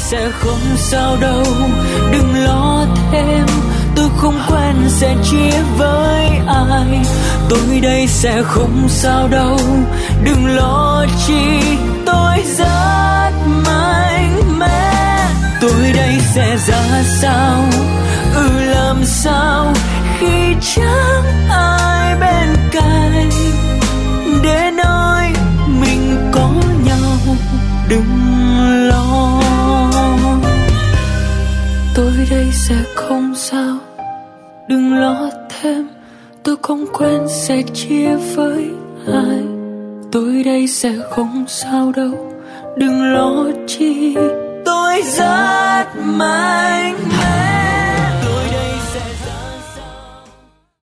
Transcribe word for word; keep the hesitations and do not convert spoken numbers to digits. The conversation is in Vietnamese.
sẽ không sao đâu, đừng lo thêm. Tôi không quen sẽ chia với ai. Tôi đây sẽ không sao đâu, đừng lo chi. Tôi rất mạnh mẽ. Tôi đây sẽ ra sao, ừ làm sao khi chẳng ai bên cạnh để nói mình có nhau. Đừng lo, tôi đây sẽ không sao, đừng lo thêm. Tôi không quen sẽ chia với ai. Tôi đây sẽ không sao đâu, đừng lo chi. Tôi rất mạnh mẽ.